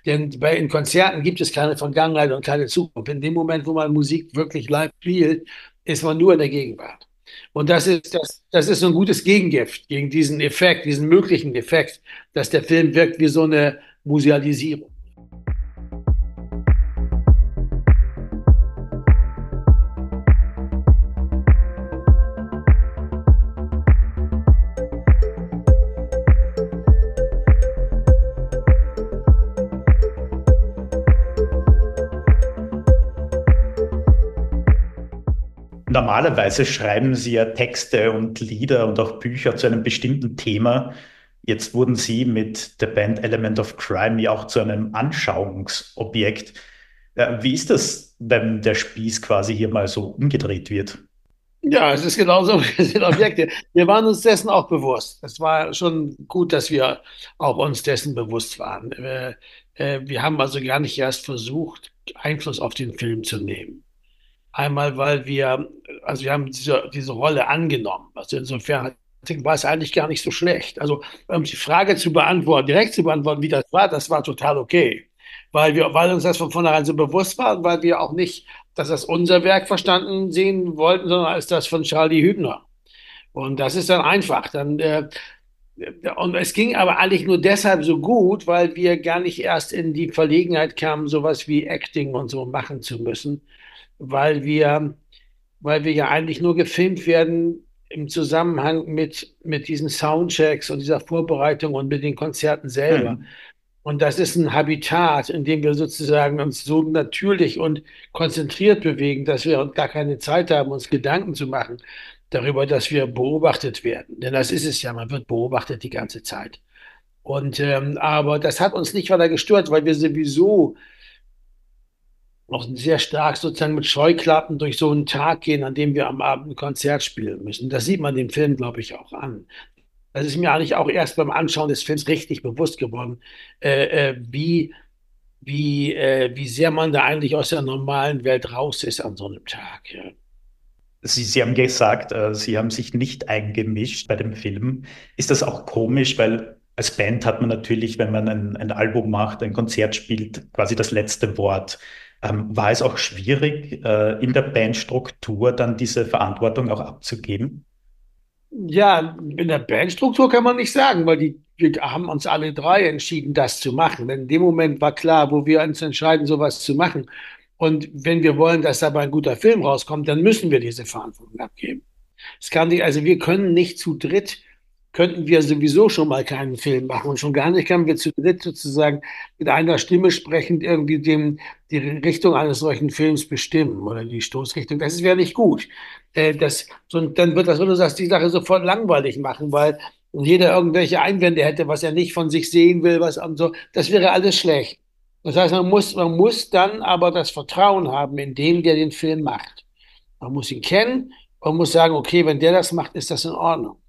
Denn in Konzerten gibt es keine Vergangenheit und keine Zukunft. In dem Moment, wo man Musik wirklich live spielt, ist man nur in der Gegenwart. Und das ist so ein gutes Gegengift gegen diesen Effekt, diesen möglichen Effekt, dass der Film wirkt wie so eine Musealisierung. Normalerweise schreiben Sie ja Texte und Lieder und auch Bücher zu einem bestimmten Thema. Jetzt wurden Sie mit der Band Element of Crime ja auch zu einem Anschauungsobjekt. Wie ist das, wenn der Spieß quasi hier mal so umgedreht wird? Ja, es ist genauso, wir sind Objekte. Wir waren uns dessen auch bewusst. Es war schon gut, dass wir auch uns dessen bewusst waren. Wir haben also gar nicht erst versucht, Einfluss auf den Film zu nehmen. Einmal, also wir haben diese Rolle angenommen. Also insofern war es eigentlich gar nicht so schlecht. Also um die Frage zu beantworten, direkt zu beantworten, wie das war total okay. Weil uns das von vornherein so bewusst war und weil wir auch nicht, dass das unser Werk verstanden sehen wollten, sondern als das von Charlie Hübner. Und das ist dann einfach. Und es ging aber eigentlich nur deshalb so gut, weil wir gar nicht erst in die Verlegenheit kamen, sowas wie Acting und so machen zu müssen, weil wir, weil wir ja eigentlich nur gefilmt werden im Zusammenhang mit diesen Soundchecks und dieser Vorbereitung und mit den Konzerten selber. Hm. Und das ist ein Habitat, in dem wir sozusagen uns so natürlich und konzentriert bewegen, dass wir gar keine Zeit haben, uns Gedanken zu machen darüber, dass wir beobachtet werden. Denn das ist es ja, man wird beobachtet die ganze Zeit. Aber das hat uns nicht weiter gestört, weil wir sowieso auch sehr stark sozusagen mit Scheuklappen durch so einen Tag gehen, an dem wir am Abend ein Konzert spielen müssen. Das sieht man dem Film, glaube ich, auch an. Das ist mir eigentlich auch erst beim Anschauen des Films richtig bewusst geworden, wie sehr man da eigentlich aus der normalen Welt raus ist an so einem Tag. Ja. Sie haben gesagt, Sie haben sich nicht eingemischt bei dem Film. Ist das auch komisch, weil als Band hat man natürlich, wenn man ein Album macht, ein Konzert spielt, quasi das letzte Wort. War es auch schwierig, in der Bandstruktur dann diese Verantwortung auch abzugeben? Ja, in der Bandstruktur kann man nicht sagen, weil wir haben uns alle drei entschieden, das zu machen. Denn in dem Moment war klar, wo wir uns entscheiden, sowas zu machen. Und wenn wir wollen, dass dabei ein guter Film rauskommt, dann müssen wir diese Verantwortung abgeben. Es kann nicht, also wir können nicht zu dritt, könnten wir sowieso schon mal keinen Film machen und schon gar nicht können wir zu dritt sozusagen mit einer Stimme sprechend irgendwie die Richtung eines solchen Films bestimmen oder die Stoßrichtung. Das wäre nicht gut. Dann wird das, wenn du sagst, die Sache sofort langweilig machen, weil jeder irgendwelche Einwände hätte, was er nicht von sich sehen will, was und so. Das wäre alles schlecht. Das heißt, man muss dann aber das Vertrauen haben in den, der den Film macht. Man muss ihn kennen und muss sagen, okay, wenn der das macht, ist das in Ordnung.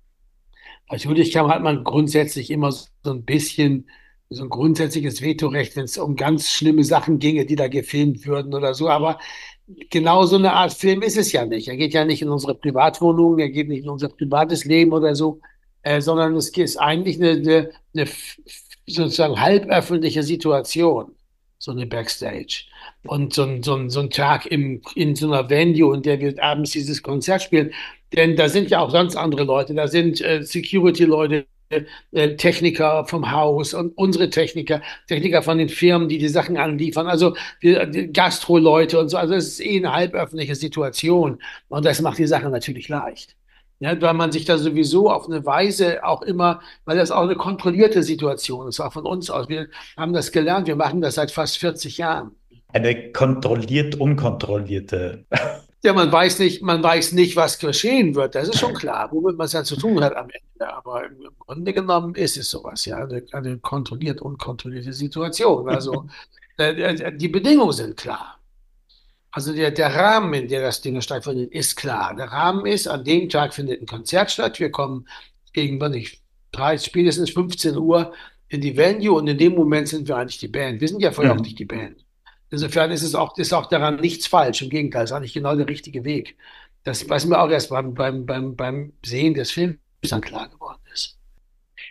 Natürlich hat man grundsätzlich immer so ein bisschen so ein grundsätzliches Vetorecht, wenn es um ganz schlimme Sachen ginge, die da gefilmt würden oder so. Aber genau so eine Art Film ist es ja nicht. Er geht ja nicht in unsere Privatwohnung, er geht nicht in unser privates Leben oder so, sondern es ist eigentlich eine sozusagen halböffentliche Situation, so eine Backstage. Und so ein Tag in so einer Venue, in der wir abends dieses Konzert spielen. Denn da sind ja auch sonst andere Leute, da sind Security-Leute, Techniker vom Haus und unsere Techniker von den Firmen, die die Sachen anliefern, also die Gastro-Leute und so. Also es ist eh eine halböffentliche Situation und das macht die Sache natürlich leicht. Ja, weil man sich da sowieso auf eine Weise auch immer, weil das auch eine kontrollierte Situation ist, auch von uns aus. Wir haben das gelernt, wir machen das seit fast 40 Jahren. Eine kontrolliert unkontrollierte. Ja, man weiß nicht, was geschehen wird. Das ist schon klar, womit man es ja zu tun hat am Ende. Aber im Grunde genommen ist es sowas, ja, eine kontrolliert, unkontrollierte Situation. Also die Bedingungen sind klar. Also der Rahmen, in der das Ding stattfindet, ist klar. Der Rahmen ist, an dem Tag findet ein Konzert statt. Wir kommen gegen, wann ich, spätestens 15 Uhr in die Venue und in dem Moment sind wir eigentlich die Band. Wir sind ja vorher auch nicht Mhm. die Band. Insofern ist auch daran nichts falsch. Im Gegenteil, es ist eigentlich genau der richtige Weg. Das, was mir auch erst beim Sehen des Films dann klar geworden ist.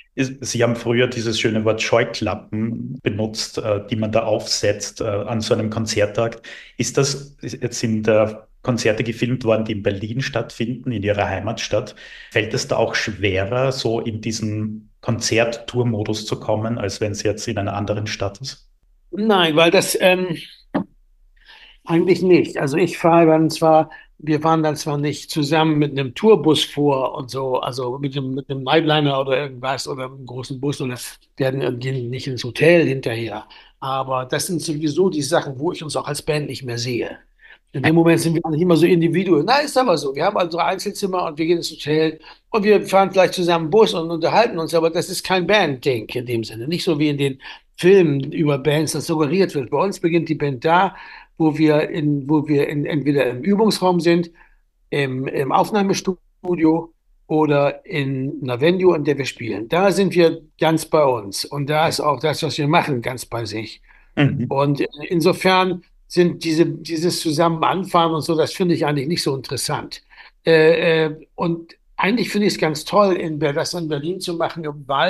Sie haben früher dieses schöne Wort Scheuklappen benutzt, die man da aufsetzt, an so einem Konzerttag. Jetzt sind Konzerte gefilmt worden, die in Berlin stattfinden, in Ihrer Heimatstadt. Fällt es da auch schwerer, so in diesen Konzerttour-Modus zu kommen, als wenn es jetzt in einer anderen Stadt ist? Nein, weil das eigentlich nicht. Also wir fahren dann zwar nicht zusammen mit einem Tourbus vor und so, also mit einem Nightliner oder irgendwas oder einem großen Bus oder gehen nicht ins Hotel hinterher. Aber das sind sowieso die Sachen, wo ich uns auch als Band nicht mehr sehe. In dem Moment sind wir nicht immer so Individuen. Na, ist aber so. Wir haben unsere Einzelzimmer und wir gehen ins Hotel und wir fahren vielleicht zusammen Bus und unterhalten uns, aber das ist kein Band-Ding in dem Sinne. Nicht so wie in den Filmen über Bands das suggeriert wird. Bei uns beginnt die Band da, entweder im Übungsraum sind, im Aufnahmestudio oder in einer Venue, in der wir spielen. Da sind wir ganz bei uns. Und da ist auch das, was wir machen, ganz bei sich. Mhm. Und insofern sind dieses Zusammen anfahren und so, das finde ich eigentlich nicht so interessant. Und eigentlich finde ich es ganz toll, das in Berlin zu machen,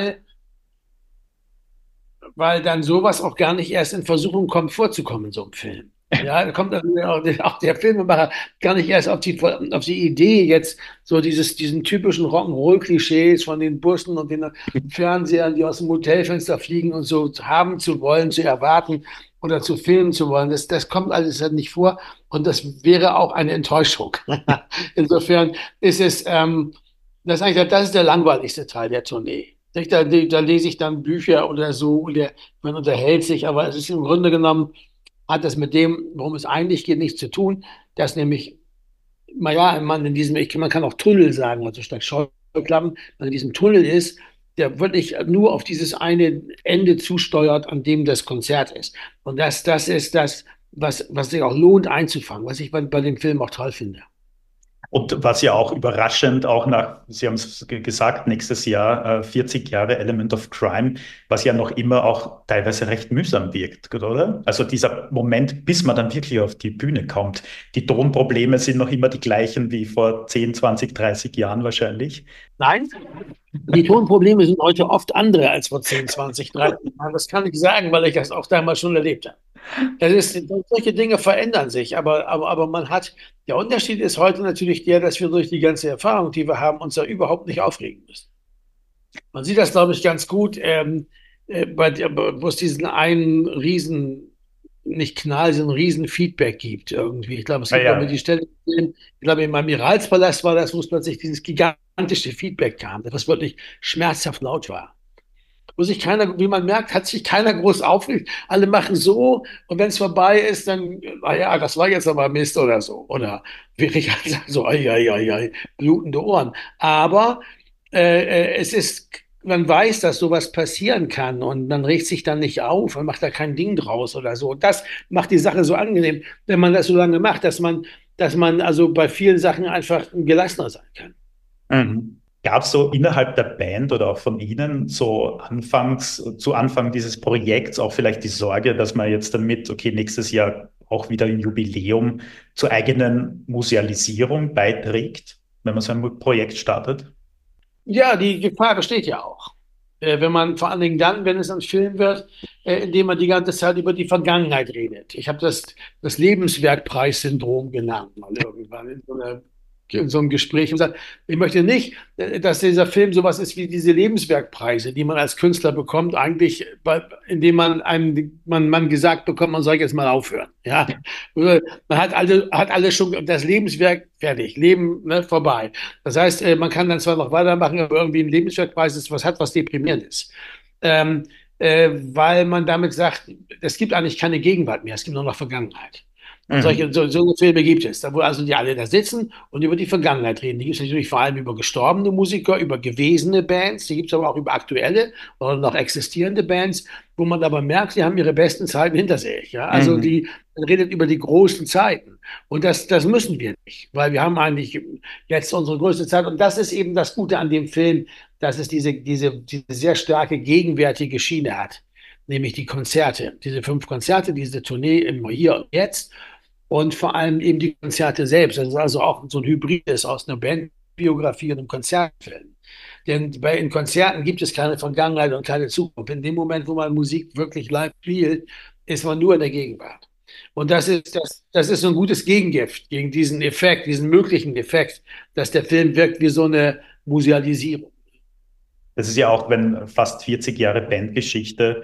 weil dann sowas auch gar nicht erst in Versuchung kommt, vorzukommen in so einem Film. Ja, da kommt dann auch der Filmemacher gar nicht erst auf die Idee, jetzt so diesen typischen Rock'n'Roll-Klischees von den Bussen und den Fernsehern, die aus dem Hotelfenster fliegen und so haben zu wollen, zu erwarten oder zu filmen zu wollen. Das kommt alles halt nicht vor und das wäre auch eine Enttäuschung. Insofern das ist der langweiligste Teil der Tournee. Nicht? Da lese ich dann Bücher oder so, oder man unterhält sich, aber es ist im Grunde genommen, hat das mit dem, worum es eigentlich geht, nichts zu tun, dass nämlich, naja, man kann auch Tunnel sagen, also statt Scheuklappen, man in diesem Tunnel ist, der wirklich nur auf dieses eine Ende zusteuert, an dem das Konzert ist. Und das ist das, was sich auch lohnt einzufangen, was ich bei dem Film auch toll finde. Und was ja auch überraschend, auch Sie haben es gesagt, nächstes Jahr 40 Jahre Element of Crime, was ja noch immer auch teilweise recht mühsam wirkt, oder? Also dieser Moment, bis man dann wirklich auf die Bühne kommt. Die Tonprobleme sind noch immer die gleichen wie vor 10, 20, 30 Jahren wahrscheinlich. Nein, die Tonprobleme sind heute oft andere als vor 10, 20, 30 Jahren. Das kann ich sagen, weil ich das auch damals schon erlebt habe. Solche Dinge verändern sich, aber der Unterschied ist heute natürlich der, dass wir durch die ganze Erfahrung, die wir haben, uns da überhaupt nicht aufregen müssen. Man sieht das, glaube ich, ganz gut, wo es diesen einen nicht Knall, sondern riesen Feedback gibt irgendwie. Ich glaube, es gibt irgendwie Naja, die Stelle, ich glaube, im Amiralspalast war das, wo es plötzlich dieses gigantische Feedback kam, das wirklich schmerzhaft laut war. Wo sich keiner, wie man merkt, hat sich keiner groß aufgeregt. Alle machen so und wenn es vorbei ist, dann, naja, das war jetzt aber Mist oder so. Oder wirklich so, ai, ai, ai, ai, blutende Ohren. Aber man weiß, dass sowas passieren kann und man regt sich dann nicht auf und macht da kein Ding draus oder so. Und das macht die Sache so angenehm, wenn man das so lange macht, dass man also bei vielen Sachen einfach gelassener sein kann. mhm. Gab es so innerhalb der Band oder auch von Ihnen so zu Anfang dieses Projekts auch vielleicht die Sorge, dass man jetzt damit, okay, nächstes Jahr auch wieder ein Jubiläum zur eigenen Musealisierung beiträgt, wenn man so ein Projekt startet? Ja, die Gefahr besteht ja auch. Wenn man vor allen Dingen dann, wenn es ein Film wird, indem man die ganze Zeit über die Vergangenheit redet. Ich habe das Lebenswerkpreis-Syndrom genannt, mal irgendwann in so einem Gespräch und gesagt, ich möchte nicht, dass dieser Film sowas ist wie diese Lebenswerkpreise, die man als Künstler bekommt, eigentlich, indem man gesagt bekommt, man soll jetzt mal aufhören. Ja, man hat alle schon das Lebenswerk fertig, Leben, ne, vorbei. Das heißt, man kann dann zwar noch weitermachen, aber irgendwie ein Lebenswerkpreis ist was hat, was deprimierend ist. Weil man damit sagt, es gibt eigentlich keine Gegenwart mehr, es gibt nur noch Vergangenheit. Und Mhm. so Filme gibt es, da wo also die alle da sitzen und über die Vergangenheit reden. Die gibt es natürlich vor allem über gestorbene Musiker, über gewesene Bands, die gibt es aber auch über aktuelle oder noch existierende Bands, wo man aber merkt, sie haben ihre besten Zeiten hinter sich. Ja? Also Mhm. man redet über die großen Zeiten. Und das müssen wir nicht, weil wir haben eigentlich jetzt unsere größte Zeit. Und das ist eben das Gute an dem Film, dass es diese sehr starke gegenwärtige Schiene hat. Nämlich die Konzerte, diese 5 Konzerte, diese Tournee im Hier und Jetzt und vor allem eben die Konzerte selbst. Das ist also auch so ein Hybrid ist aus einer Bandbiografie und einem Konzertfilm. Denn in Konzerten gibt es keine Vergangenheit und keine Zukunft. In dem Moment, wo man Musik wirklich live spielt, ist man nur in der Gegenwart. Und das ist so ein gutes Gegengift gegen diesen Effekt, diesen möglichen Effekt, dass der Film wirkt wie so eine Musealisierung. Das ist ja auch, wenn fast 40 Jahre Bandgeschichte,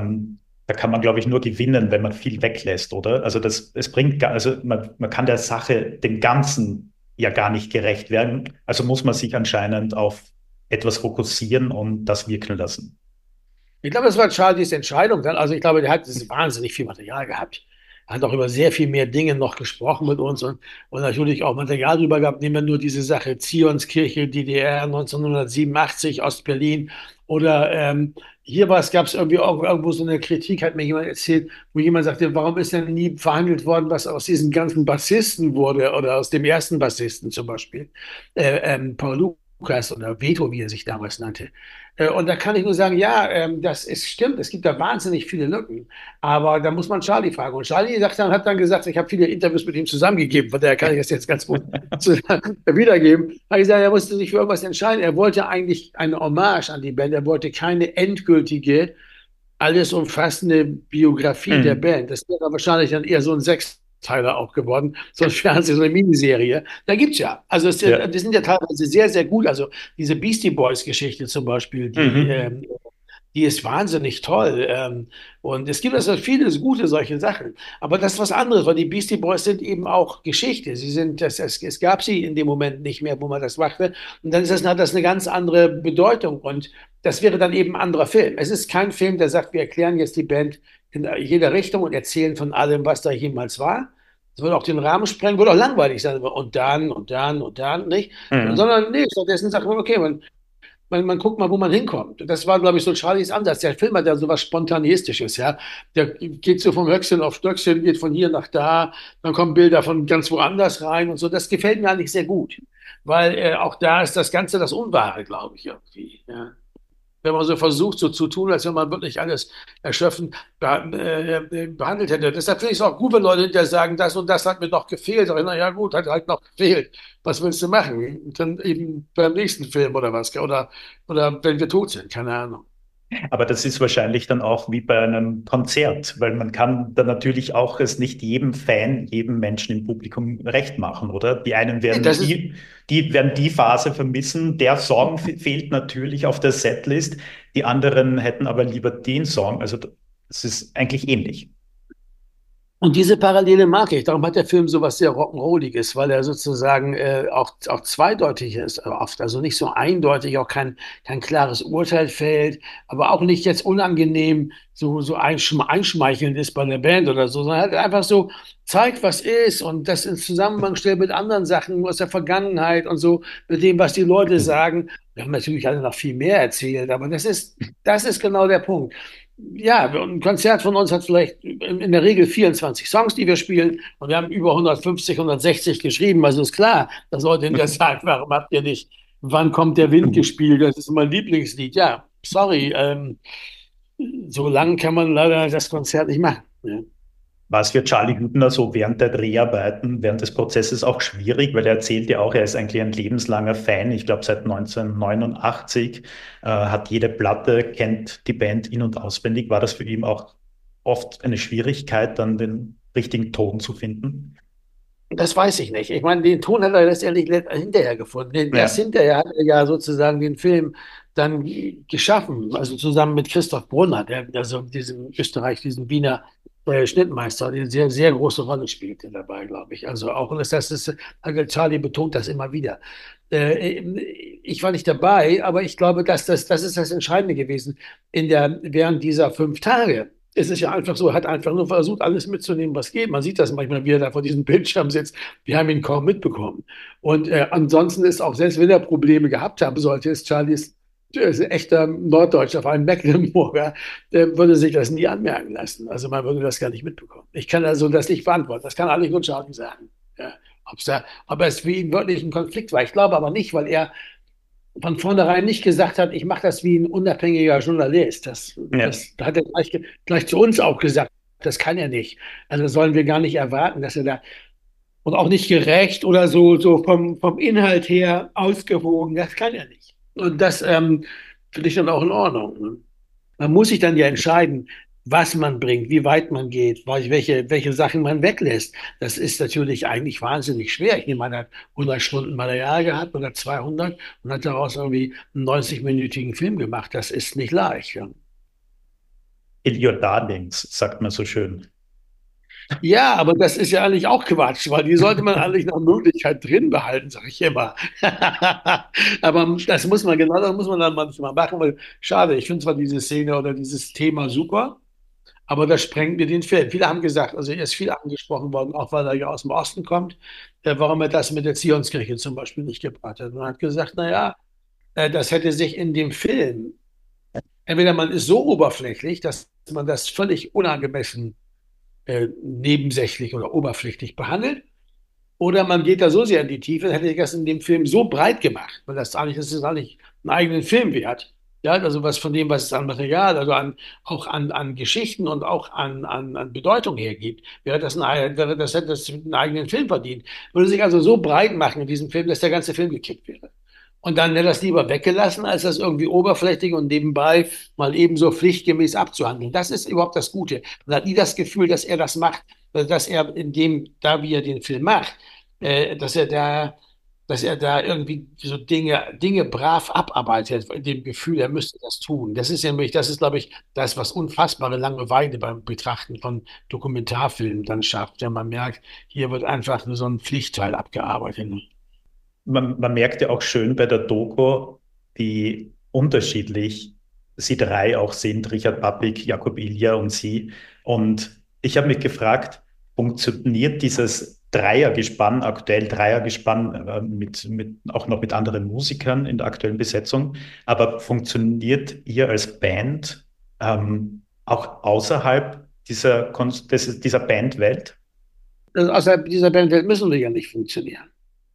da kann man, glaube ich, nur gewinnen, wenn man viel weglässt, oder? Also es bringt, also man kann der Sache, dem Ganzen ja gar nicht gerecht werden. Also muss man sich anscheinend auf etwas fokussieren und das wirken lassen. Ich glaube, das war Charlies Entscheidung dann. Also ich glaube, der hat wahnsinnig viel Material gehabt. Er hat auch über sehr viel mehr Dinge noch gesprochen mit uns und natürlich auch Material drüber gehabt. Nehmen wir nur diese Sache Zionskirche, DDR 1987, Ostberlin. Oder hier gab es irgendwie auch irgendwo so eine Kritik, hat mir jemand erzählt, wo jemand sagte, warum ist denn nie verhandelt worden, was aus diesen ganzen Bassisten wurde oder aus dem ersten Bassisten zum Beispiel, Paul Lukas oder Veto, wie er sich damals nannte. Und da kann ich nur sagen, ja, das ist stimmt, es gibt da wahnsinnig viele Lücken. Aber da muss man Charlie fragen. Und Charlie hat dann gesagt, ich habe viele Interviews mit ihm zusammengegeben, von daher kann ich das jetzt ganz gut wiedergeben. Er hat gesagt, er musste sich für irgendwas entscheiden. Er wollte eigentlich eine Hommage an die Band. Er wollte keine endgültige, alles umfassende Biografie der Mhm. Band. Das wäre wahrscheinlich dann eher so ein Sechsteiler auch geworden, so ein Fernseh, so eine Miniserie. Da gibt's ja. Also Ja. die sind ja teilweise sehr, sehr gut. Also diese Beastie Boys Geschichte zum Beispiel, Mhm. die ist wahnsinnig toll. Und es gibt also viele gute solche Sachen. Aber das ist was anderes, weil die Beastie Boys sind eben auch Geschichte. Es gab sie in dem Moment nicht mehr, wo man das machte. Und dann hat das eine ganz andere Bedeutung. Und das wäre dann eben ein anderer Film. Es ist kein Film, der sagt, wir erklären jetzt die Band in jeder Richtung und erzählen von allem, was da jemals war. Das würde auch den Rahmen sprengen, würde auch langweilig sein. Und dann und dann und dann, nicht? Mhm. Sondern, nee, stattdessen sagt man, okay, man guckt mal, wo man hinkommt. Das war, glaube ich, so Charlies Ansatz. Der Film hat ja so was Spontanistisches, ja. Der geht so vom Höchstchen auf Stöckchen, geht von hier nach da, dann kommen Bilder von ganz woanders rein und so. Das gefällt mir eigentlich sehr gut, weil auch da ist das Ganze das Unwahre, glaube ich, irgendwie. Ja. Wenn man so versucht, so zu tun, als wenn man wirklich alles erschöpfend behandelt hätte. Deshalb finde ich es auch gut, wenn Leute hinterher sagen, das und das hat mir noch gefehlt. Sag ich, na ja, gut, hat halt noch gefehlt. Was willst du machen? Dann eben beim nächsten Film oder was? Oder wenn wir tot sind, keine Ahnung. Aber das ist wahrscheinlich dann auch wie bei einem Konzert, weil man kann dann natürlich auch es nicht jedem Fan, jedem Menschen im Publikum recht machen, oder? Die einen werden Das ist, die werden die Phase vermissen. Der Song fehlt natürlich auf der Setlist. Die anderen hätten aber lieber den Song. Also es ist eigentlich ähnlich. Und diese Parallele mag ich. Darum hat der Film so was sehr Rock'n'Rolliges, weil er sozusagen auch zweideutig ist oft. Also nicht so eindeutig, auch kein klares Urteil fällt, aber auch nicht jetzt unangenehm so einschmeichelnd ist bei der Band oder so, sondern halt einfach so zeigt, was ist und das in Zusammenhang stellt mit anderen Sachen aus der Vergangenheit und so, mit dem, was die Leute sagen. Wir haben natürlich alle noch viel mehr erzählt, aber das ist genau der Punkt. Ja, ein Konzert von uns hat vielleicht in der Regel 24 Songs, die wir spielen. Und wir haben über 150, 160 geschrieben. Also ist klar, dass Leute hinterher sagen, warum habt ihr nicht Wann kommt der Wind gespielt? Das ist mein Lieblingslied. Ja, sorry, so lang kann man leider das Konzert nicht machen. Ja. War es für Charlie Hübner so während der Dreharbeiten, während des Prozesses auch schwierig, weil er erzählt ja auch, er ist eigentlich ein lebenslanger Fan. Ich glaube, seit 1989 hat jede Platte, kennt die Band in- und auswendig. War das für ihn auch oft eine Schwierigkeit, dann den richtigen Ton zu finden? Das weiß ich nicht. Ich meine, den Ton hat er letztendlich hinterher gefunden. Erst Ja. hinterher hat er ja sozusagen den Film dann geschaffen, also zusammen mit Christoph Brunner, der also diesem Österreich, diesen Wiener Schnittmeister, die eine sehr, sehr große Rolle spielte dabei, glaube ich. Also auch, also Charlie betont das immer wieder. Äh, Ich war nicht dabei, aber ich glaube, das ist das Entscheidende gewesen. Während dieser 5 Tage es ist ja einfach so, er hat einfach nur versucht, alles mitzunehmen, was geht. Man sieht das manchmal, wie er da vor diesem Bildschirm sitzt. Wir haben ihn kaum mitbekommen. Und ansonsten ist auch, selbst wenn er Probleme gehabt haben sollte, ist Charlies ist ein echter Norddeutscher, vor allem Mecklenburger, der würde sich das nie anmerken lassen. Also man würde das gar nicht mitbekommen. Ich kann also das nicht beantworten. Das kann eigentlich nur Charlie sagen. Ja, ob es für ihn wirklich ein Konflikt war. Ich glaube aber nicht, weil er von vornherein nicht gesagt hat, ich mache das wie ein unabhängiger Journalist. Ja. Das hat er gleich zu uns auch gesagt. Das kann er nicht. Also das sollen wir gar nicht erwarten, dass er da und auch nicht gerecht oder so vom Inhalt her ausgewogen. Das kann er nicht. Und das finde ich dann auch in Ordnung. Ne? Man muss sich dann ja entscheiden, was man bringt, wie weit man geht, welche Sachen man weglässt. Das ist natürlich eigentlich wahnsinnig schwer. Ich nehme, man hat 100 Stunden Material gehabt oder 200 und hat daraus irgendwie einen 90-minütigen Film gemacht. Das ist nicht leicht. Ja. In your darlings, sagt man so schön. Ja, aber das ist ja eigentlich auch Quatsch, weil die sollte man eigentlich nach Möglichkeit drin behalten, sage ich immer. Aber das muss man, genau das muss man dann manchmal machen, weil schade, ich finde zwar diese Szene oder dieses Thema super, aber das sprengt mir den Film. Viele haben gesagt, also er ist viel angesprochen worden, auch weil er ja aus dem Osten kommt, warum er das mit der Zionskirche zum Beispiel nicht gebracht hat. Und er hat gesagt, naja, das hätte sich in dem Film, entweder man ist so oberflächlich, dass man das völlig unangemessen nebensächlich oder oberflächlich behandelt. Oder man geht da so sehr in die Tiefe, hätte ich das in dem Film so breit gemacht, weil das ist eigentlich einen eigenen Film wert. Ja, also was von dem, was es an Material, also an Geschichten und auch an Bedeutung hergibt, hätte das einen eigenen Film verdient. Würde sich also so breit machen in diesem Film, dass der ganze Film gekippt wäre. Und dann hätte das lieber weggelassen, als das irgendwie oberflächlich und nebenbei mal ebenso pflichtgemäß abzuhandeln. Das ist überhaupt das Gute. Man hat nie das Gefühl, dass er das macht, dass er in dem, da wie er den Film macht, äh, dass er da, dass er da irgendwie so Dinge brav abarbeitet, in dem Gefühl, er müsste das tun. Das ist, glaube ich, das, was unfassbare Langeweile beim Betrachten von Dokumentarfilmen dann schafft, wenn man merkt, hier wird einfach nur so ein Pflichtteil abgearbeitet. Man merkt ja auch schön bei der Doku, wie unterschiedlich sie drei auch sind, Richard Pappig, Jakob Ilja und sie. Und ich habe mich gefragt, funktioniert dieses Dreiergespann, aktuell Dreiergespann, auch noch mit anderen Musikern in der aktuellen Besetzung, aber funktioniert ihr als Band auch außerhalb dieser Bandwelt? Also außerhalb dieser Bandwelt müssen wir ja nicht funktionieren.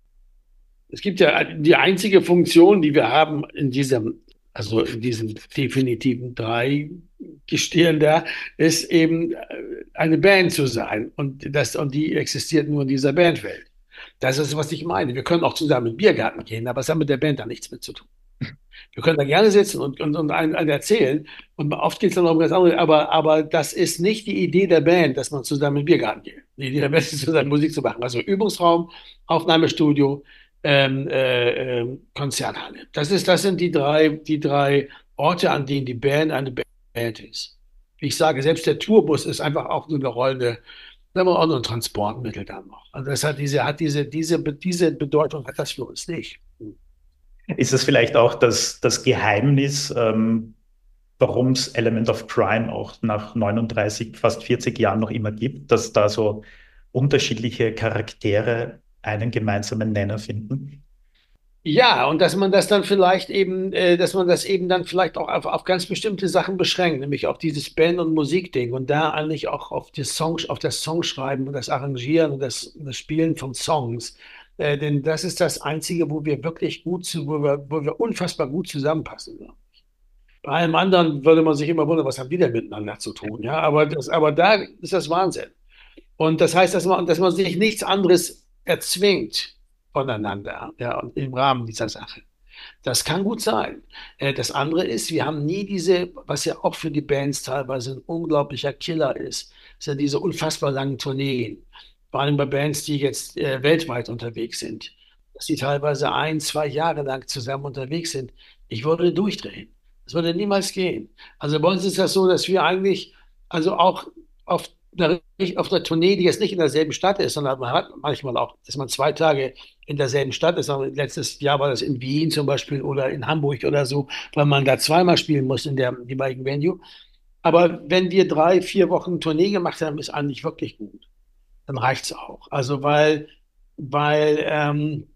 Es gibt ja die einzige Funktion, die wir haben also in diesem definitiven Drei-Gestirn da, ist eben eine Band zu sein. Und die existiert nur in dieser Bandwelt. Das ist, was ich meine. Wir können auch zusammen in den Biergarten gehen, aber es hat mit der Band da nichts mit zu tun. Wir können da gerne sitzen und einen erzählen. Und oft geht es dann auch um ganz andere. Aber das ist nicht die Idee der Band, dass man zusammen in den Biergarten geht. Die Idee der Band ist, zusammen Musik zu machen. Also Übungsraum, Aufnahmestudio, Konzerthalle. Das sind die drei Orte, an denen die Band eine Band ist. Wie ich sage, selbst der Tourbus ist einfach auch nur eine rollende, sagen wir auch nur ein Transportmittel dann noch. Also das diese Bedeutung hat das für uns nicht. Ist es vielleicht auch das Geheimnis, warum es Element of Crime auch nach 39, fast 40 Jahren noch immer gibt, dass da so unterschiedliche Charaktere einen gemeinsamen Nenner finden? Ja, und dass man das eben dann vielleicht auch auf ganz bestimmte Sachen beschränkt, nämlich auf dieses Band- und Musikding und da eigentlich auch auf das Songschreiben und das Arrangieren und das Spielen von Songs. Denn das ist das Einzige, wo wir unfassbar gut zusammenpassen. Ja. Bei allem anderen würde man sich immer wundern, was haben die denn miteinander zu tun? Ja, aber da ist das Wahnsinn. Und das heißt, dass man sich nichts anderes erzwingt voneinander, ja, und im Rahmen dieser Sache. Das kann gut sein. Das andere ist, wir haben nie was ja auch für die Bands teilweise ein unglaublicher Killer ist, sind diese unfassbar langen Tourneen. Vor allem bei Bands, die jetzt weltweit unterwegs sind, dass die teilweise 1, 2 Jahre lang zusammen unterwegs sind. Ich würde durchdrehen. Das würde niemals gehen. Also bei uns ist das so, dass wir eigentlich, also auch auf auf einer Tournee, die jetzt nicht in derselben Stadt ist, sondern man hat manchmal auch, dass man 2 Tage in derselben Stadt ist. Aber letztes Jahr war das in Wien zum Beispiel oder in Hamburg oder so, weil man da zweimal spielen muss in der jeweiligen Venue. Aber wenn wir 3, 4 Wochen Tournee gemacht haben, ist eigentlich wirklich gut. Dann reicht's auch. Also weil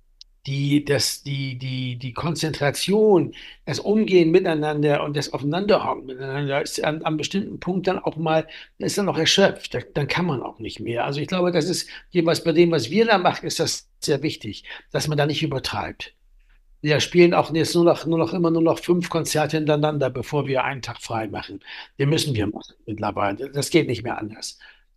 die Konzentration, das Umgehen miteinander und das Aufeinanderhauen miteinander ist an bestimmten Punkt dann auch mal, ist dann auch erschöpft. Dann kann man auch nicht mehr. Also ich glaube, das ist jeweils bei dem, was wir da machen, ist das sehr wichtig, dass man da nicht übertreibt. Wir spielen auch jetzt nur noch 5 Konzerte hintereinander, bevor wir einen Tag frei machen. Den müssen wir machen mittlerweile. Das geht nicht mehr anders.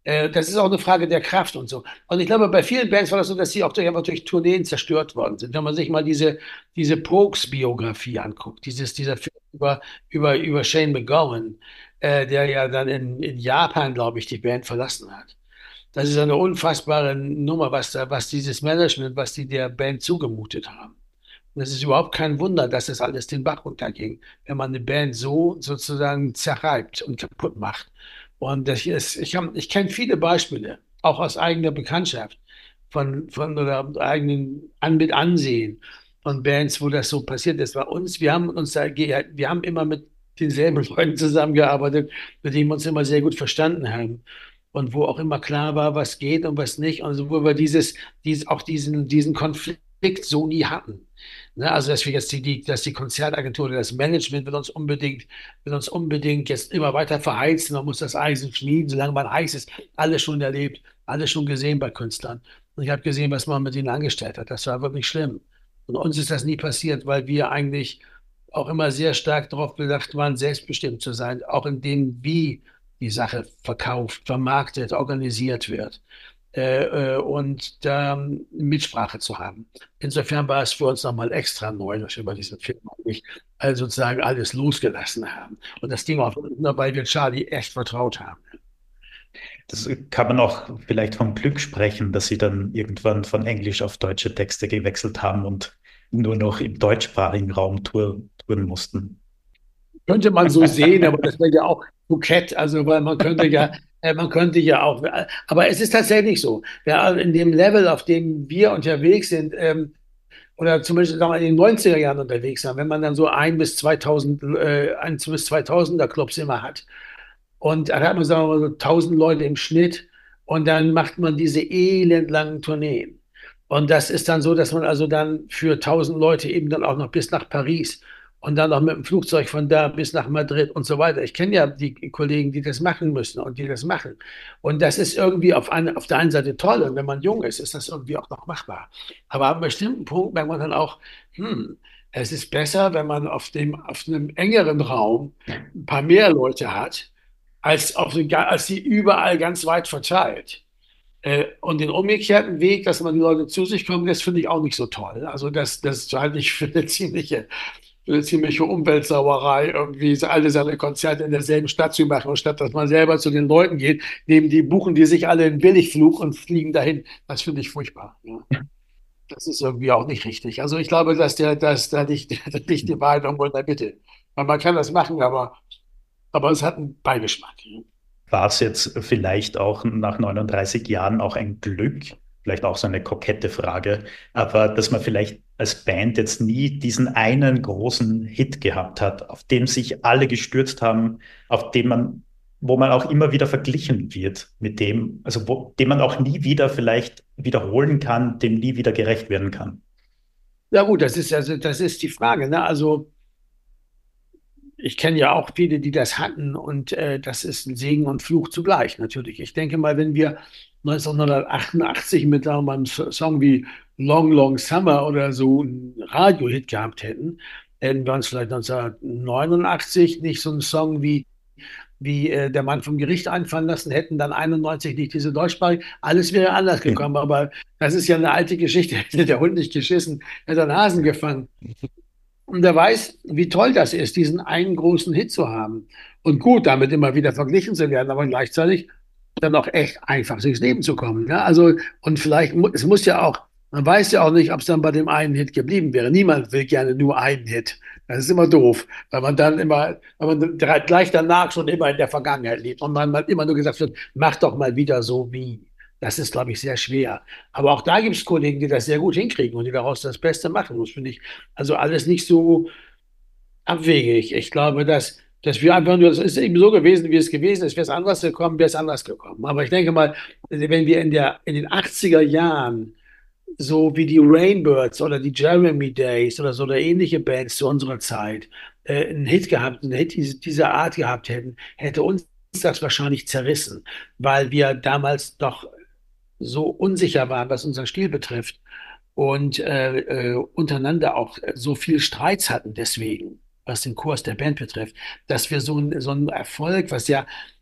Das ist auch eine Frage der Kraft und so. Und ich glaube, bei vielen Bands war das so, dass sie auch einfach durch Tourneen zerstört worden sind. Wenn man sich mal diese Pogues-Biografie anguckt, dieser Film über Shane MacGowan, der ja dann in Japan, glaube ich, die Band verlassen hat. Das ist eine unfassbare Nummer, was dieses Management, was die der Band zugemutet haben. Und es ist überhaupt kein Wunder, dass das alles den Bach runterging, wenn man eine Band so sozusagen zerreibt und kaputt macht. Und ich kenne viele Beispiele, auch aus eigener Bekanntschaft, von oder eigenen mit Ansehen von Bands, wo das so passiert ist. Bei uns, wir haben immer mit denselben Leuten zusammengearbeitet, mit denen wir uns immer sehr gut verstanden haben. Und wo auch immer klar war, was geht und was nicht. Und so, wo wir auch diesen Konflikt so nie hatten. Ne, also, dass wir jetzt dass die Konzertagentur oder das Management will uns unbedingt jetzt immer weiter verheizen. Man muss das Eisen schmieden, solange man heiß ist. Alles schon erlebt, alles schon gesehen bei Künstlern. Und ich habe gesehen, was man mit ihnen angestellt hat. Das war wirklich schlimm. Und uns ist das nie passiert, weil wir eigentlich auch immer sehr stark darauf bedacht waren, selbstbestimmt zu sein, auch in dem, wie die Sache verkauft, vermarktet, organisiert wird und da Mitsprache zu haben. Insofern war es für uns nochmal extra neu, dass wir bei diesem Film eigentlich also sozusagen alles losgelassen haben. Und das ging auch nur, weil wir Charlie echt vertraut haben. Das kann man auch vielleicht vom Glück sprechen, dass sie dann irgendwann von Englisch auf deutsche Texte gewechselt haben und nur noch im deutschsprachigen Raum touren mussten. Könnte man so sehen, aber das wäre ja auch kokett, also weil man könnte ja auch, aber es ist tatsächlich so, ja, in dem Level, auf dem wir unterwegs sind, oder zumindest sagen wir, in den 90er Jahren unterwegs waren, wenn man dann so 1 bis 2000er Clubs immer hat. Und da hat man, sagen wir mal, so 1000 Leute im Schnitt und dann macht man diese elendlangen Tourneen. Und das ist dann so, dass man also dann für 1000 Leute eben dann auch noch bis nach Paris und dann noch mit dem Flugzeug von da bis nach Madrid und so weiter. Ich kenne ja die Kollegen, die das machen müssen und die das machen. Und das ist irgendwie auf der einen Seite toll. Und wenn man jung ist, ist das irgendwie auch noch machbar. Aber ab einem bestimmten Punkt merkt man dann auch, es ist besser, wenn man auf einem engeren Raum ein paar mehr Leute hat, als die überall ganz weit verteilt. Und den umgekehrten Weg, dass man die Leute zu sich kommen, das finde ich auch nicht so toll. Also das halte ich für eine ziemliche Umweltsauerei, irgendwie so alle seine Konzerte in derselben Stadt zu machen, statt dass man selber zu den Leuten geht, buchen die sich alle einen Billigflug und fliegen dahin. Das finde ich furchtbar. Ja. Das ist irgendwie auch nicht richtig. Also ich glaube, dass da liegt die Wahrheit irgendwo in der Mitte. Weil man kann das machen, aber es hat einen Beigeschmack. Ja. War es jetzt vielleicht auch nach 39 Jahren auch ein Glück, vielleicht auch so eine kokette Frage, aber dass man vielleicht als Band jetzt nie diesen einen großen Hit gehabt hat, auf den sich alle gestürzt haben, auf den man, wo man auch immer wieder verglichen wird mit dem, also den man auch nie wieder vielleicht wiederholen kann, dem nie wieder gerecht werden kann. Ja gut, das ist die Frage, ne? Also ich kenne ja auch viele, die das hatten und das ist ein Segen und Fluch zugleich natürlich. Ich denke mal, wenn wir 1988 mit einem Song wie Long Long Summer oder so einen Radiohit gehabt hätten, hätten wir uns vielleicht 1989 nicht so einen Song wie Der Mann vom Gericht einfallen lassen, hätten dann 91 nicht diese Deutschsprache. Alles wäre anders gekommen, aber das ist ja eine alte Geschichte. Hätte der Hund nicht geschissen, hätte er einen Hasen gefangen. Und wer weiß, wie toll das ist, diesen einen großen Hit zu haben. Und gut, damit immer wieder verglichen zu werden, aber gleichzeitig dann auch echt einfach durchs Leben zu kommen. Ne? Also, und es muss ja auch, man weiß ja auch nicht, ob es dann bei dem einen Hit geblieben wäre. Niemand will gerne nur einen Hit. Das ist immer doof, weil man gleich danach schon immer in der Vergangenheit lebt und man immer nur gesagt wird, mach doch mal wieder so wie. Das ist, glaube ich, sehr schwer. Aber auch da gibt es Kollegen, die das sehr gut hinkriegen und die daraus das Beste machen. Das finde ich also alles nicht so abwegig. Ich glaube, dass wir einfach nur, es ist eben so gewesen, wie es gewesen ist. Wäre es anders gekommen, wäre es anders gekommen. Aber ich denke mal, wenn wir in den 80er Jahren so wie die Rainbirds oder die Jeremy Days oder ähnliche Bands zu unserer Zeit einen Hit dieser Art gehabt hätten, hätte uns das wahrscheinlich zerrissen, weil wir damals doch so unsicher waren, was unseren Stil betrifft und untereinander auch so viel Streits hatten deswegen, was den Kurs der Band betrifft, dass wir so einen Erfolg, was ja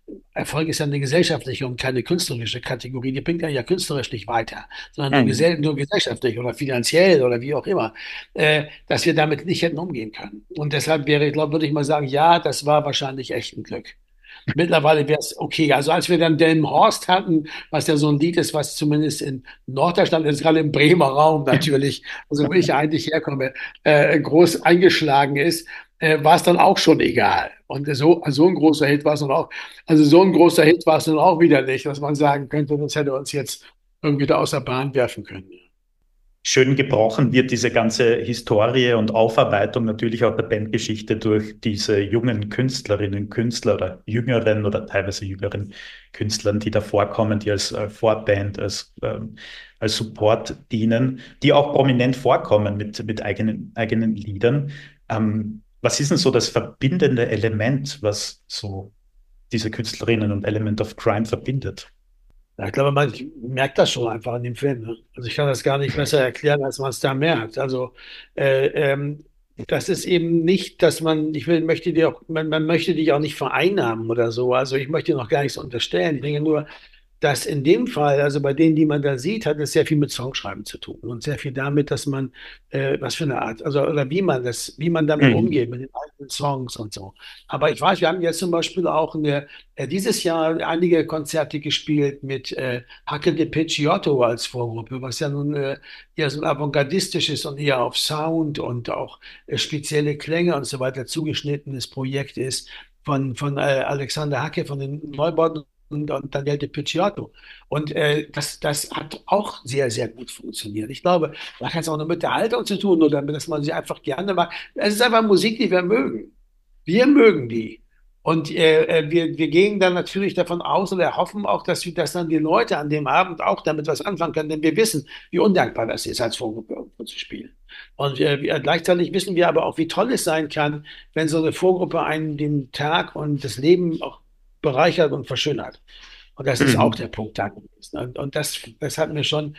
Erfolg ist ja eine gesellschaftliche und keine künstlerische Kategorie. Die bringt ja künstlerisch nicht weiter, sondern Mhm. nur gesellschaftlich oder finanziell oder wie auch immer, dass wir damit nicht hätten umgehen können. Und deshalb wäre, ich glaube, würde ich mal sagen, ja, das war wahrscheinlich echt ein Glück. Mittlerweile wäre es okay. Also als wir dann Delmenhorst hatten, was ja so ein Lied ist, was zumindest in Norddeutschland, jetzt gerade im Bremer Raum natürlich, also wo ich ja eigentlich herkomme, groß eingeschlagen ist, war es dann auch schon egal. Und so ein großer Hit war es dann auch, also so ein großer Hit war es dann auch wieder nicht, dass man sagen könnte, das hätte uns jetzt irgendwie da aus der Bahn werfen können. Schön gebrochen wird diese ganze Historie und Aufarbeitung natürlich auch der Bandgeschichte durch diese jungen Künstlerinnen, Künstler oder jüngeren oder teilweise jüngeren Künstlern, die da vorkommen, die als Vorband, als Support dienen, die auch prominent vorkommen mit eigenen Liedern. Was ist denn so das verbindende Element, was so diese Künstlerinnen und Element of Crime verbindet? Ja, ich glaube, man merkt das schon einfach in dem Film. Ne? Also ich kann das gar nicht besser erklären, als man es da merkt. Also äh, ähm, das ist eben nicht, dass man, möchte dir auch, man möchte dich auch nicht vereinnahmen oder so. Also ich möchte dir noch gar nichts unterstellen. Ich denke nur, dass in dem Fall, also bei denen, die man da sieht, hat es sehr viel mit Songschreiben zu tun und sehr viel damit, dass man, was für eine Art, also oder wie man damit Mhm. umgeht mit den eigenen Songs und so. Aber ich weiß, wir haben jetzt zum Beispiel auch dieses Jahr einige Konzerte gespielt mit Hacke de Picciotto als Vorgruppe, was ja nun eher so ein avantgardistisches und eher auf Sound und auch spezielle Klänge und so weiter zugeschnittenes Projekt ist von Alexander Hacke von den Neubauten und Daniel de Picciotto. Und das hat auch sehr, sehr gut funktioniert. Ich glaube, da hat es auch noch mit der Haltung zu tun oder dass man sie einfach gerne mag. Es ist einfach Musik, die wir mögen. Wir mögen die. Und wir gehen dann natürlich davon aus oder hoffen auch, dass dann die Leute an dem Abend auch damit was anfangen können, denn wir wissen, wie undankbar das ist, als Vorgruppe irgendwo zu spielen. Und gleichzeitig wissen wir aber auch, wie toll es sein kann, wenn so eine Vorgruppe einen den Tag und das Leben auch bereichert und verschönert. Und das ist auch Mhm. der Punkt da gewesen. Und das hat mir schon,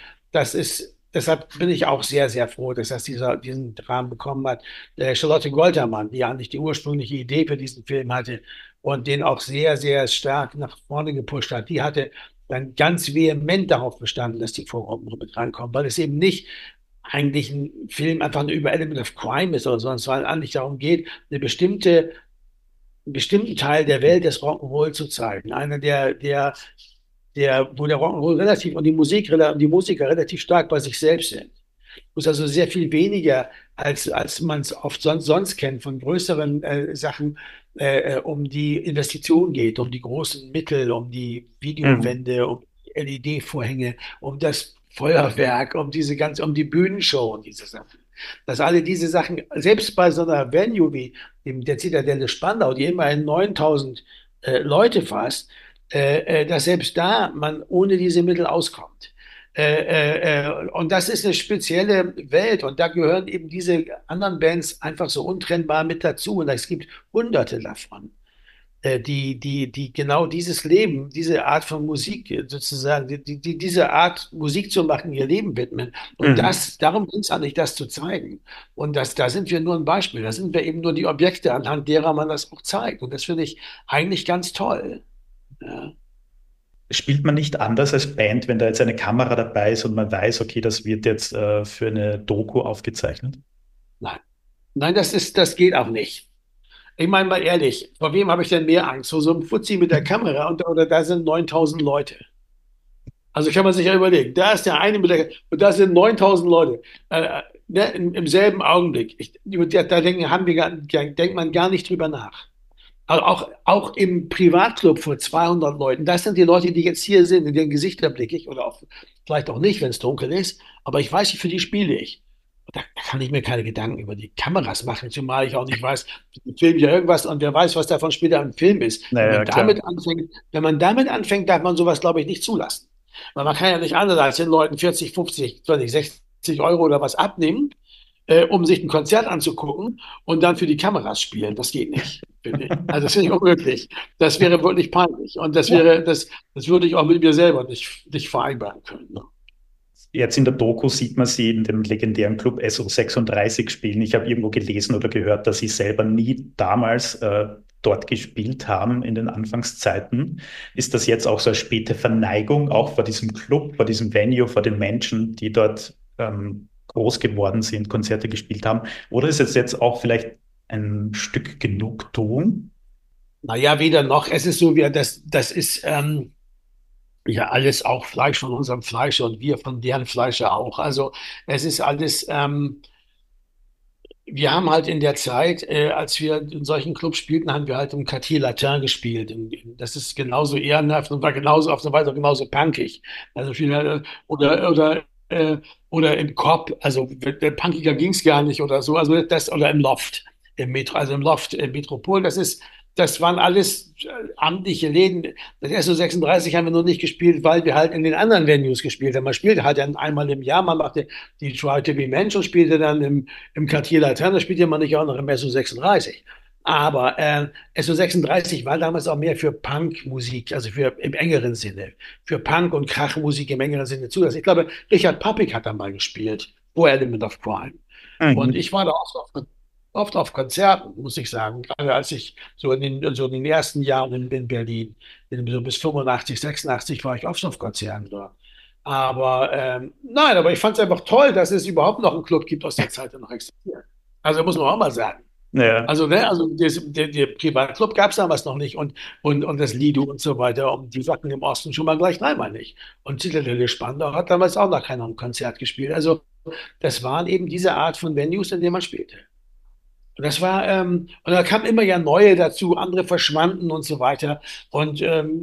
deshalb bin ich auch sehr, sehr froh, dass das diesen Rahmen bekommen hat. Charlotte Goltermann, die ja eigentlich die ursprüngliche Idee für diesen Film hatte und den auch sehr, sehr stark nach vorne gepusht hat, die hatte dann ganz vehement darauf bestanden, dass die Vorgruppen mit rankommen, weil es eben nicht eigentlich ein Film einfach nur über Element of Crime ist oder so, sondern es eigentlich darum geht, einen bestimmten Teil der Welt des Rock'n'Roll zu zeigen. Einer wo der Rock'n'Roll relativ und die Musiker relativ stark bei sich selbst sind. Wo es also sehr viel weniger, als man es oft sonst kennt, von größeren Sachen um die Investition geht, um die großen Mittel, um die Mhm. Videowände, um die LED-Vorhänge, um das Feuerwerk, um die Bühnenshow und diese Sachen. Dass alle diese Sachen, selbst bei so einer Venue wie der Zitadelle Spandau, die immerhin 9000 Leute fasst, dass selbst da man ohne diese Mittel auskommt. Und das ist eine spezielle Welt und da gehören eben diese anderen Bands einfach so untrennbar mit dazu und es gibt hunderte davon, die genau dieses Leben, diese Art von Musik sozusagen, diese Art Musik zu machen, ihr Leben widmen. Und Mhm. darum ging es eigentlich, das zu zeigen. Und da sind wir nur ein Beispiel, da sind wir eben nur die Objekte, anhand derer man das auch zeigt. Und das finde ich eigentlich ganz toll. Ja. Spielt man nicht anders als Band, wenn da jetzt eine Kamera dabei ist und man weiß, okay, das wird jetzt für eine Doku aufgezeichnet? Nein, nein, das geht auch nicht. Ich meine mal ehrlich, vor wem habe ich denn mehr Angst? Vor so einem Fuzzi mit der Kamera oder da sind 9000 Leute. Also kann man sich ja überlegen, da ist der eine mit der, und da sind 9000 Leute. Ne, im selben Augenblick. Da denkt man gar nicht drüber nach. Also auch im Privatclub vor 200 Leuten, das sind die Leute, die jetzt hier sind, in deren Gesichter blicke ich, oder auch, vielleicht auch nicht, wenn es dunkel ist, aber ich weiß, für die spiele ich. Da kann ich mir keine Gedanken über die Kameras machen, zumal ich auch nicht weiß, die filmen ja irgendwas und wer weiß, was davon später im Film ist. Naja, klar. Wenn man damit anfängt, darf man sowas, glaube ich, nicht zulassen. Weil man kann ja nicht anders als den Leuten 40, 50, 20, 60 Euro oder was abnehmen, um sich ein Konzert anzugucken und dann für die Kameras spielen. Das geht nicht, finde ich. Also das finde ich unmöglich. Das wäre wirklich peinlich. Und das würde ich auch mit mir selber nicht vereinbaren können. Ne? Jetzt in der Doku sieht man sie in dem legendären Club SO36 spielen. Ich habe irgendwo gelesen oder gehört, dass sie selber nie damals dort gespielt haben in den Anfangszeiten. Ist das jetzt auch so eine späte Verneigung, auch vor diesem Club, vor diesem Venue, vor den Menschen, die dort groß geworden sind, Konzerte gespielt haben? Oder ist es jetzt auch vielleicht ein Stück Genugtuung? Naja, weder noch. Es ist so, das ist ja alles auch Fleisch von unserem Fleisch und wir von deren Fleische auch. Also es ist alles, wir haben halt in der Zeit, als wir in solchen Clubs spielten, haben wir halt im Quartier Latin gespielt. Das ist genauso ehrenhaft und war genauso auf eine Weise genauso punkig. Also viel, oder im Cobb, also punkiger ging es gar nicht oder so. Also das oder im Loft, im Metro, also im Loft, im Metropol. Das waren alles amtliche Läden. Das SO36 haben wir nur nicht gespielt, weil wir halt in den anderen Venues gespielt haben. Man spielte halt dann einmal im Jahr, man machte die Try to be Mensch und spielte dann im Quartier Latin, da spielte man nicht auch noch im SO36. Aber SO36 war damals auch mehr für Punkmusik, also für im engeren Sinne, für Punk- und Krachmusik im engeren Sinne zulassen. Ich glaube, Richard Pappig hat da mal gespielt, vor Element of Crime. Und Mhm. ich war da oft auf Konzerten, muss ich sagen. Gerade als ich so in den ersten Jahren in Berlin, so bis 85, 86 war ich oft auf Konzerten da. Aber nein, aber ich fand es einfach toll, dass es überhaupt noch einen Club gibt aus der Zeit, der noch existiert. Also muss man auch mal sagen. Ja. Also, ne, also der Privatclub gab es damals noch nicht und das Lido und so weiter und die Wacken im Osten schon mal gleich dreimal nicht. Und Zitadelle Spandau hat damals auch noch keiner ein Konzert gespielt. Also das waren eben diese Art von Venues, in denen man spielte. Und das war, und da kamen immer ja neue dazu, andere verschwanden und so weiter. Und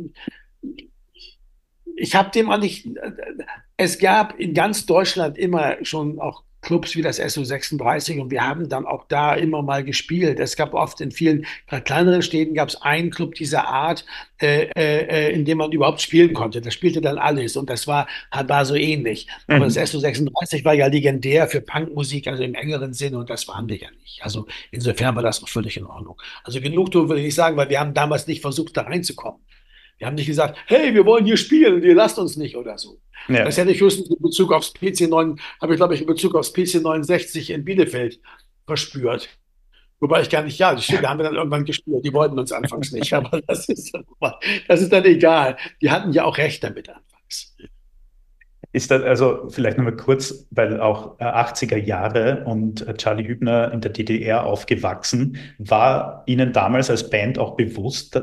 ich habe dem auch nicht, es gab in ganz Deutschland immer schon auch Clubs wie das SO36 und wir haben dann auch da immer mal gespielt. Es gab oft in vielen, gerade kleineren Städten gab es einen Club dieser Art, in dem man überhaupt spielen konnte. Da spielte dann alles und war so ähnlich. Aber das Mhm. SO36 war ja legendär für Punkmusik, also im engeren Sinne und das waren wir ja nicht. Also insofern war das auch völlig in Ordnung. Also Genugtuung würde ich nicht sagen, weil wir haben damals nicht versucht, da reinzukommen. Wir haben nicht gesagt, hey, wir wollen hier spielen, ihr lasst uns nicht oder so. Das Ja. hätte ich höchstens in Bezug aufs PC 9, habe ich glaube ich in Bezug aufs PC 69 in Bielefeld verspürt. Wobei ich gar nicht, ja, das stimmt, da haben wir dann irgendwann gespielt. Die wollten uns anfangs nicht, aber das ist dann egal. Die hatten ja auch recht damit anfangs. Ist das also vielleicht nochmal kurz, weil auch 80er Jahre und Charlie Hübner in der DDR aufgewachsen, war Ihnen damals als Band auch bewusst,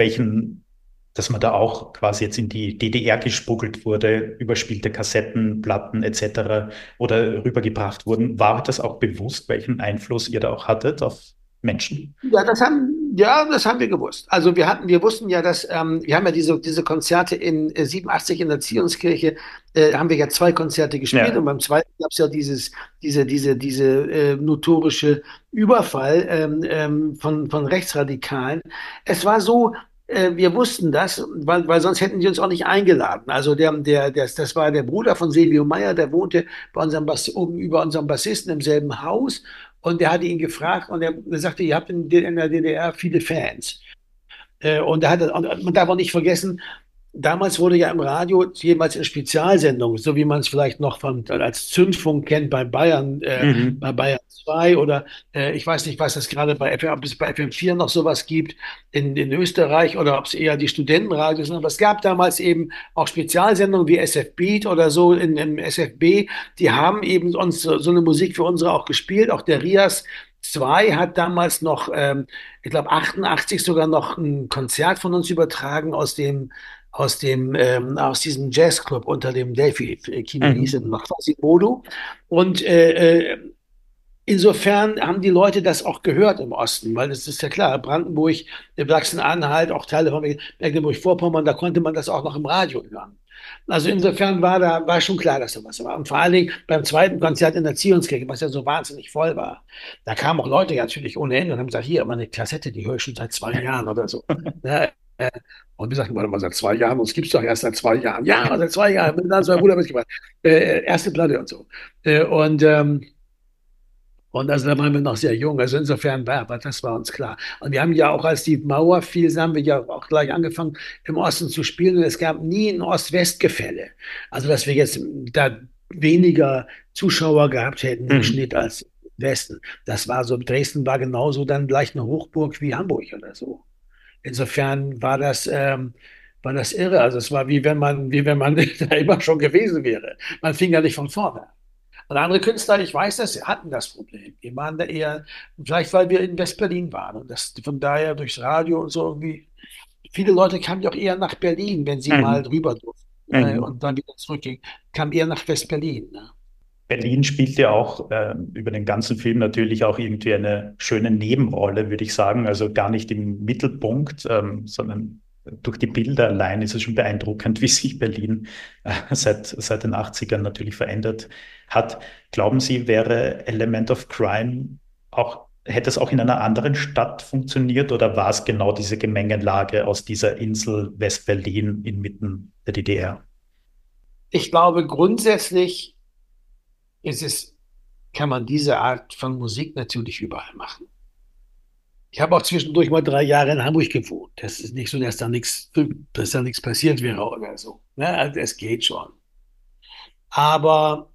dass man da auch quasi jetzt in die DDR gespuggelt wurde, überspielte Kassetten, Platten etc. oder rübergebracht wurden? War das auch bewusst, welchen Einfluss ihr da auch hattet auf Menschen? Ja, das haben wir gewusst. Also wir wussten ja, dass, wir haben ja diese Konzerte in 87 in der Zionskirche, haben wir ja zwei Konzerte gespielt und Ja. beim zweiten gab es ja diese notorische Überfall von Rechtsradikalen. Es war so, wir wussten das, weil sonst hätten die uns auch nicht eingeladen. Also das war der Bruder von Silvio Meyer, der wohnte bei unserem oben über unserem Bassisten im selben Haus. Und der hatte ihn gefragt und er sagte, ihr habt in der DDR viele Fans. Und man darf auch nicht vergessen, damals wurde ja im Radio jeweils in Spezialsendungen, so wie man es vielleicht noch als Zündfunk kennt Mhm. bei Bayern 2 oder ich weiß nicht, was es gerade ob es bei FM4 noch sowas gibt in Österreich oder ob es eher die Studentenradios sind. Aber es gab damals eben auch Spezialsendungen wie SF Beat oder so im SFB. Die haben eben uns so eine Musik für unsere auch gespielt. Auch der Rias 2 hat damals noch, ich glaube 88 sogar noch ein Konzert von uns übertragen aus diesem Jazzclub unter dem Delphi, Kino hieß es Mhm. noch, Quasimodo. Und insofern haben die Leute das auch gehört im Osten, weil es ist ja klar, Brandenburg, Sachsen-Anhalt, auch Teile von Mecklenburg-Vorpommern, da konnte man das auch noch im Radio hören. Also insofern war schon klar, dass da was war. Und vor allen Dingen beim zweiten Konzert in der Zionskirche, was ja so wahnsinnig voll war, da kamen auch Leute natürlich ohne Ende und haben gesagt, hier, meine Kassette, die höre ich schon seit 2 Jahren oder so. Ja, äh, und wir sagten, warte mal, seit 2 Jahren, uns gibt es doch erst seit 2 Jahren. Ja, seit 2 Jahren, mit zwei Bruder mitgebracht. Erste Platte und so. Äh, und ähm, und also da waren wir noch sehr jung. Also insofern war das war uns klar. Und wir haben ja auch, als die Mauer fiel, haben wir ja auch gleich angefangen, im Osten zu spielen. Und es gab nie ein Ost-West-Gefälle. Also, dass wir jetzt da weniger Zuschauer gehabt hätten im Mhm. Schnitt als im Westen. Das war so, Dresden war genauso dann gleich eine Hochburg wie Hamburg oder so. Insofern war das irre. Also es war wie wenn man da immer schon gewesen wäre. Man fing ja nicht von vorne an. Und andere Künstler, ich weiß das, hatten das Problem. Die waren da eher, vielleicht weil wir in West-Berlin waren und das von daher durchs Radio und so irgendwie. Viele Leute kamen ja auch eher nach Berlin, wenn sie mal Mhm. drüber durften Mhm. und dann wieder zurückgingen, kamen eher nach West-Berlin. Ne? Berlin spielt ja auch über den ganzen Film natürlich auch irgendwie eine schöne Nebenrolle, würde ich sagen. Also gar nicht im Mittelpunkt, sondern durch die Bilder allein ist es schon beeindruckend, wie sich Berlin seit den 80ern natürlich verändert hat. Glauben Sie, wäre Element of Crime auch, hätte es auch in einer anderen Stadt funktioniert oder war es genau diese Gemengelage aus dieser Insel West-Berlin inmitten der DDR? Ich glaube, grundsätzlich ist es, kann man diese Art von Musik natürlich überall machen. Ich habe auch zwischendurch mal 3 Jahre in Hamburg gewohnt. Das ist nicht so, dass da nichts passiert wäre oder so. Ne? Also es geht schon. Aber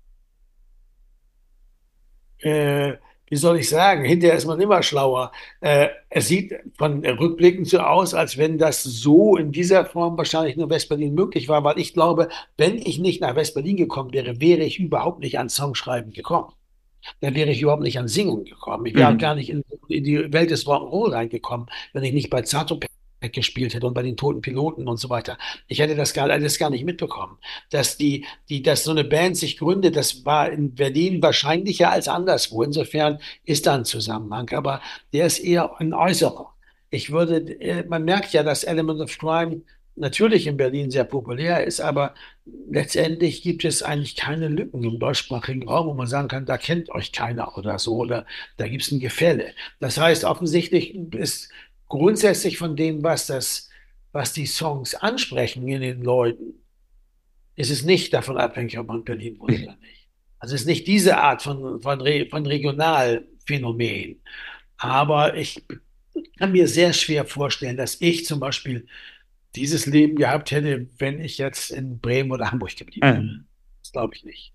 äh, wie soll ich sagen, hinterher ist man immer schlauer. Es sieht von rückblickend so aus, als wenn das so in dieser Form wahrscheinlich nur West-Berlin möglich war, weil ich glaube, wenn ich nicht nach West-Berlin gekommen wäre, wäre ich überhaupt nicht ans Songschreiben gekommen. Dann wäre ich überhaupt nicht an Singen gekommen. Ich wäre gar Mhm. nicht in die Welt des Rock'n'Roll reingekommen, wenn ich nicht bei Zartopek gespielt hätte und bei den Toten Piloten und so weiter. Ich hätte das gar nicht mitbekommen. Dass so eine Band sich gründet, das war in Berlin wahrscheinlicher als anderswo. Insofern ist da ein Zusammenhang, aber der ist eher ein äußerer. Man merkt ja, dass Element of Crime natürlich in Berlin sehr populär ist, aber letztendlich gibt es eigentlich keine Lücken im deutschsprachigen Raum, wo man sagen kann, da kennt euch keiner oder so, oder da gibt es ein Gefälle. Das heißt, offensichtlich ist grundsätzlich von dem, was die Songs ansprechen in den Leuten, ist es nicht davon abhängig, ob man in Berlin wohnt oder nicht. Also es ist nicht diese Art von Regionalphänomen. Aber ich kann mir sehr schwer vorstellen, dass ich zum Beispiel dieses Leben gehabt hätte, wenn ich jetzt in Bremen oder Hamburg geblieben wäre. Mhm. Das glaube ich nicht.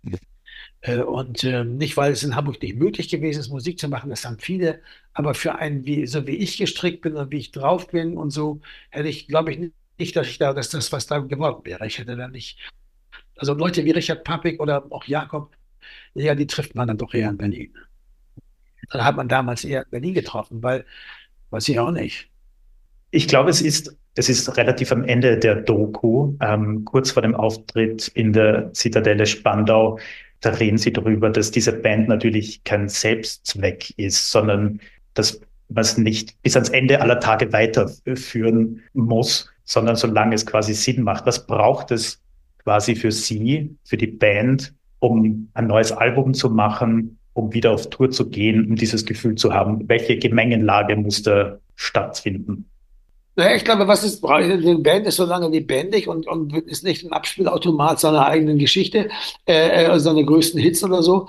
Und nicht, weil es in Hamburg nicht möglich gewesen ist, Musik zu machen, das haben viele, aber für einen, so wie ich gestrickt bin und wie ich drauf bin und so, hätte ich, glaube ich, nicht, dass das, was da geworden wäre. Ich hätte da nicht, also Leute wie Richard Pappig oder auch Jakob, ja, die trifft man dann doch eher in Berlin. Dann hat man damals eher in Berlin getroffen, weil, weiß ich auch nicht. Ich glaube, es ist relativ am Ende der Doku, kurz vor dem Auftritt in der Zitadelle Spandau. Da reden sie darüber, dass diese Band natürlich kein Selbstzweck ist, sondern dass man es nicht bis ans Ende aller Tage weiterführen muss, sondern solange es quasi Sinn macht. Was braucht es quasi für Sie, für die Band, um ein neues Album zu machen, um wieder auf Tour zu gehen, um dieses Gefühl zu haben? Welche Gemengenlage muss da stattfinden? Naja, ich glaube, was ist, eine Band ist so lange lebendig und ist nicht ein Abspielautomat seiner eigenen Geschichte, also seine größten Hits oder so,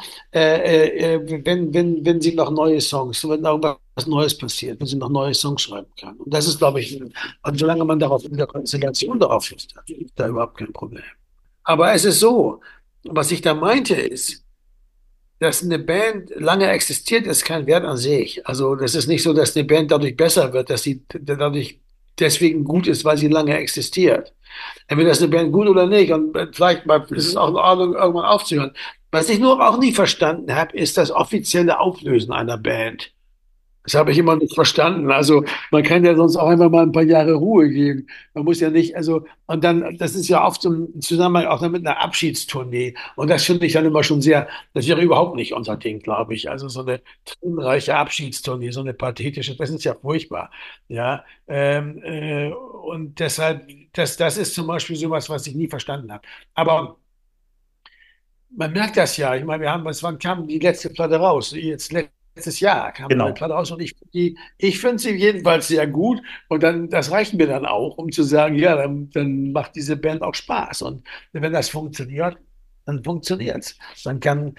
wenn sie noch neue Songs, wenn noch was Neues passiert, wenn sie noch neue Songs schreiben kann. Und das ist, glaube ich, und solange man darauf in der Konstellation darauf ist, ist da überhaupt kein Problem. Aber es ist so, was ich da meinte ist, dass eine Band lange existiert, ist kein Wert an sich. Also das ist nicht so, dass eine Band dadurch besser wird, dass sie dadurch deswegen gut ist, weil sie lange existiert. Entweder ist eine Band gut oder nicht und vielleicht ist es auch in Ordnung, irgendwann aufzuhören. Was ich nur auch nie verstanden habe, ist das offizielle Auflösen einer Band. Das habe ich immer nicht verstanden. Also man kann ja sonst auch einfach mal ein paar Jahre Ruhe geben. Man muss ja nicht, also, und dann, das ist ja oft so ein Zusammenhang auch dann mit einer Abschiedstournee. Und das finde ich dann immer schon sehr, das wäre überhaupt nicht unser Ding, glaube ich. Also so eine tränenreiche Abschiedstournee, so eine pathetische, das ist ja furchtbar. Ja, und deshalb, das ist zum Beispiel sowas, was ich nie verstanden habe. Aber man merkt das ja. Ich meine, wann kam die letzte Platte raus? Jetzt letztes Jahr kam eine neue Genau. Platte raus und ich finde sie jedenfalls sehr gut. Und dann, das reicht mir dann auch, um zu sagen, ja, dann macht diese Band auch Spaß. Und wenn das funktioniert, dann funktioniert's. Dann kann,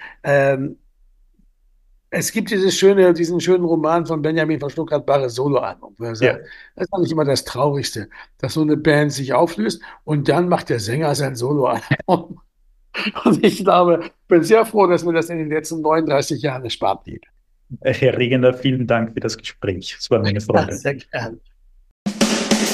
es gibt diesen schönen Roman von Benjamin von Stuttgart, Barre Soloalbum, wo er sagt, Ja. das ist eigentlich immer das Traurigste, dass so eine Band sich auflöst und dann macht der Sänger sein Soloalbum. Und ich glaube, bin sehr froh, dass mir das in den letzten 39 Jahren erspart blieb. Herr Regener, vielen Dank für das Gespräch. Es war mir eine Ja, Freude. sehr gerne.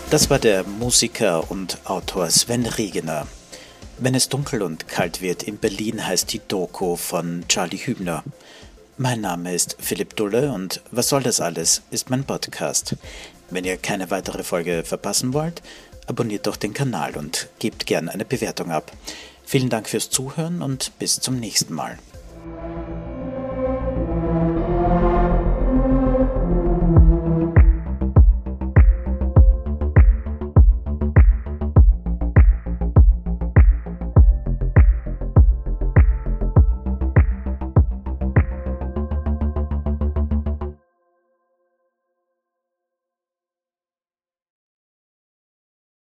Das war der Musiker und Autor Sven Regener. Wenn es dunkel und kalt wird in Berlin heißt die Doku von Charlie Hübner. Mein Name ist Philipp Dulle und Was soll das alles ist mein Podcast. Wenn ihr keine weitere Folge verpassen wollt, abonniert doch den Kanal und gebt gern eine Bewertung ab. Vielen Dank fürs Zuhören und bis zum nächsten Mal.